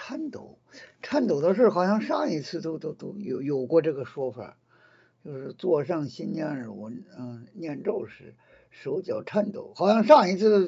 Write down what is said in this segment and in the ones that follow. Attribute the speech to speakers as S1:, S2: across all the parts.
S1: 颤抖，颤抖的事好像上一次都有过这个说法，就是坐上心念而我念咒时手脚颤抖，好像上一次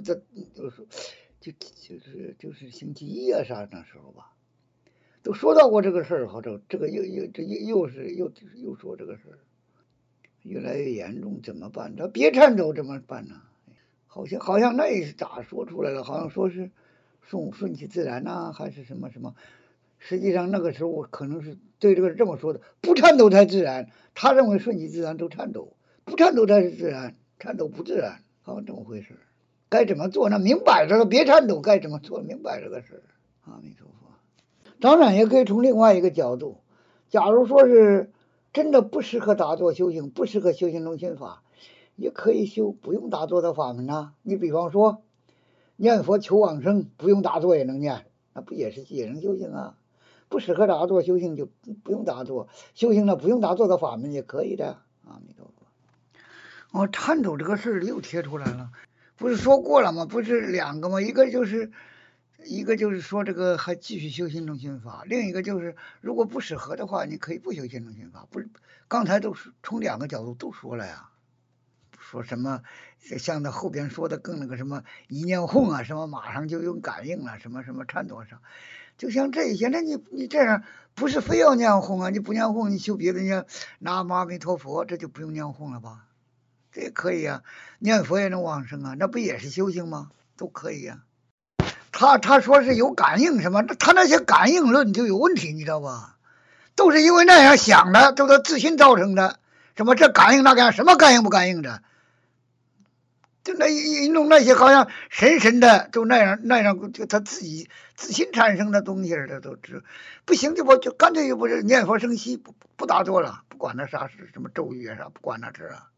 S1: 就是星期一啊啥那时候吧，都说到过这个事儿，好这个又说这个事儿，越来越严重怎么办？他别颤抖怎么办呢？好像那是咋说出来了？好像说是顺其自然呐、还是什么什么？实际上那个时候我可能是对这个这么说的，不颤抖才自然。他认为顺其自然都颤抖，不颤抖才是自然，颤抖不自然，好像这么回事。该怎么做呢？明摆着了，别颤抖，该怎么做？明摆着个事儿。阿弥陀佛。当然也可以从另外一个角度，假如说是真的不适合打坐修行，不适合修行中心法，也可以修不用打坐的法门呐。你比方说念佛求往生，不用打坐也能念，那不也能修行啊？不适合打坐修行就不用打坐，修行了不用打坐的法门也可以的。阿弥陀佛。颤抖这个事儿又贴出来了，不是说过了吗？不是两个吗？一个就是说这个还继续修心中心法，另一个就是如果不适合的话，你可以不修心中心法。不是，刚才都是从两个角度都说了呀。说什么像他后边说的更那个什么一念哄啊，什么马上就有感应了，什么什么颤抖上，就像这些，那你这样不是非要念哄啊？你不念哄，你修别的，你南无阿弥陀佛，这就不用念哄了吧？这也可以啊，念佛也能往生啊，那不也是修行吗？都可以呀、他说是有感应什么，他那些感应论就有问题，你知道吧？都是因为那样想的，都是自信造成的。什么这感应那感应，什么感应不感应的？就那一弄那些好像神的，就那样，就他自己自信产生的东西似的，都知不行就干脆就不是念佛生息，不打坐了，不管那啥是什么咒语啊啥，不管那事啊。